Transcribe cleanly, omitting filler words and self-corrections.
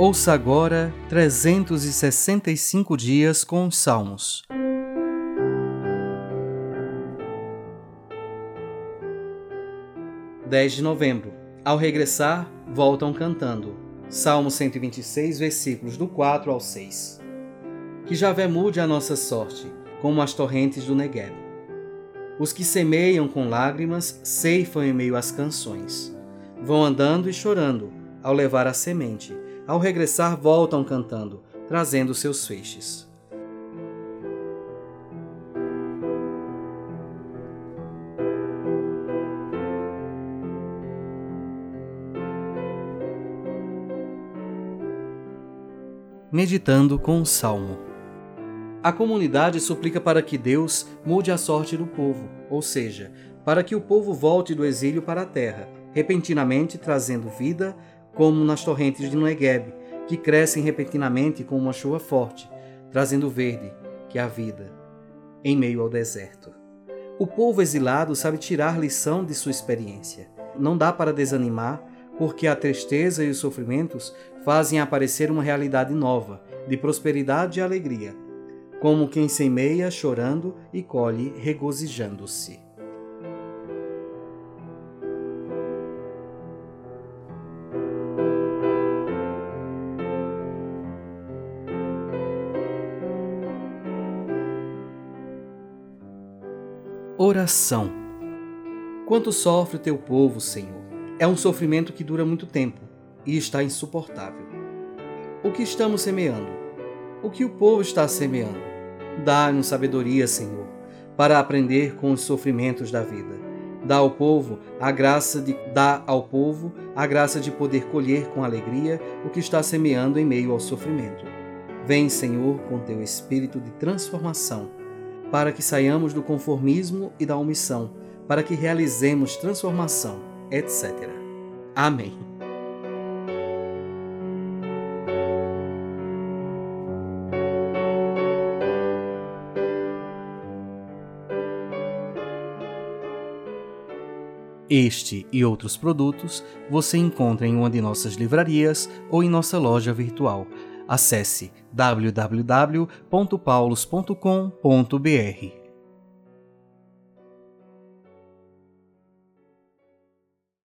Ouça agora 365 dias com os Salmos. (10 de novembro). Ao regressar, voltam cantando. Salmo 126, versículos do 4 ao 6. Que Javé mude a nossa sorte, como as torrentes do Negueb. Os que semeiam com lágrimas ceifam em meio às canções. Vão andando e chorando ao levar a semente. Ao regressar, voltam cantando, trazendo seus feixes. Meditando com o Salmo. A comunidade suplica para que Deus mude a sorte do povo, ou seja, para que o povo volte do exílio para a terra, repentinamente trazendo vida, como nas torrentes de Negueb, que crescem repentinamente com uma chuva forte, trazendo verde, que é a vida, em meio ao deserto. O povo exilado sabe tirar lição de sua experiência. Não dá para desanimar, porque a tristeza e os sofrimentos fazem aparecer uma realidade nova, de prosperidade e alegria, como quem semeia chorando e colhe regozijando-se. Oração. Quanto sofre o teu povo, Senhor? É um sofrimento que dura muito tempo e está insuportável. O que estamos semeando? O que o povo está semeando? Dá-nos sabedoria, Senhor, para aprender com os sofrimentos da vida. Dá ao povo a graça de poder colher com alegria o que está semeando em meio ao sofrimento. Vem, Senhor, com teu espírito de transformação, para que saiamos do conformismo e da omissão, para que realizemos transformação, etc. Amém. Este e outros produtos você encontra em uma de nossas livrarias ou em nossa loja virtual. Acesse www.paulos.com.br.